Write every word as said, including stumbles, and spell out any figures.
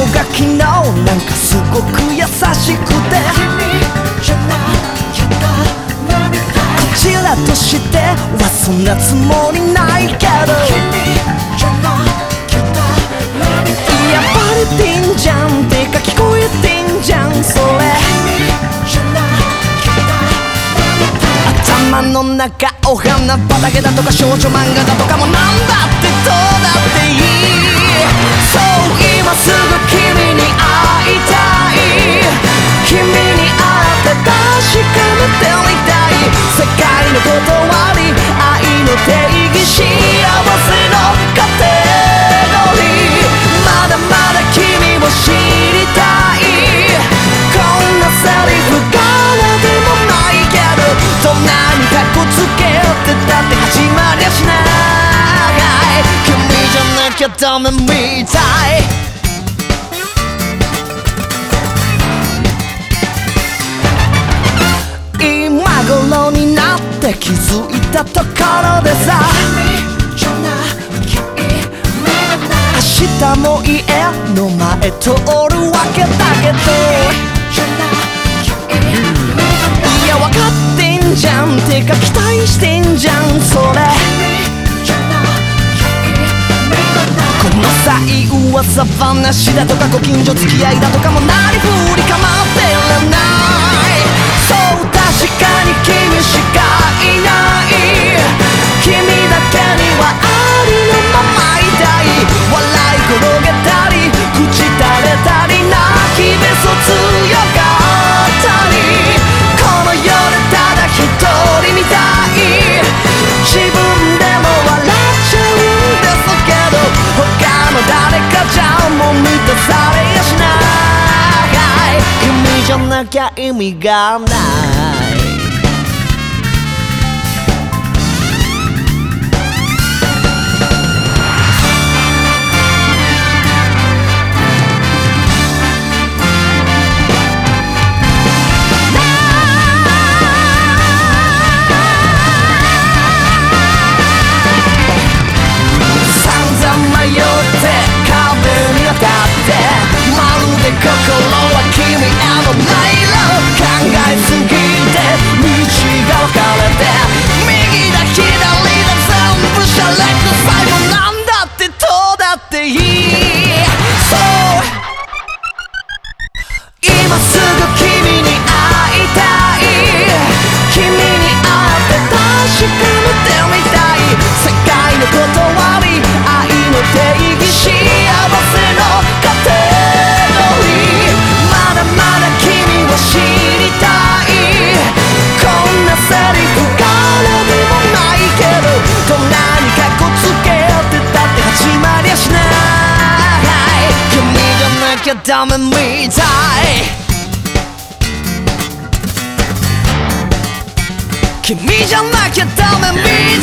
が昨日なんかすごく優しくて、こちらとしてはそんなつもりないけど、いやバレてんじゃんてか聞こえてんじゃんそれ。頭の中お花畑だとか少女漫画だとかもなんだってどうだっていい。そう今すぐ君に会いたい、君に会って確かめてみたい。世界の断り愛の定義幸せのカテゴリー、まだまだ君を知りたい。こんなセリフからでもないけど、どんなにかっこつけてたって始まりゃしない。君じゃなきゃダメみたい。今頃になって気づいたところでさ、明日も家の前通るわけだけど、いや分かってんじゃんてか期待してんじゃんそれ。この際噂話だとかご近所付き合いだとかもなりふり構ってらない。そう確かに君しかいない、君だけにはありのままいたい。笑い転げたり口垂れたり泣きべそ強がったり、この世でただ一人みたい。自分でも笑っちゃうんですけど、他の誰かじゃもう満たされやしない。君じゃなきゃ意味がない。迷って壁に当たってまるで心は君への迷路、考えすぎて道が分かれて右だ左だ全部シャレと最後なんだってどうだっていい。そう今すぐ君に会いたい、君に会って確かめてみたい。世界の断り愛の定義幸せのカテゴリー、まだまだ君を知りたい。こんなセリフからでもないけど、どんなにかっこつけてたって始まりゃしない。君じゃなきゃダメみたい、君じゃなきゃダメみたい。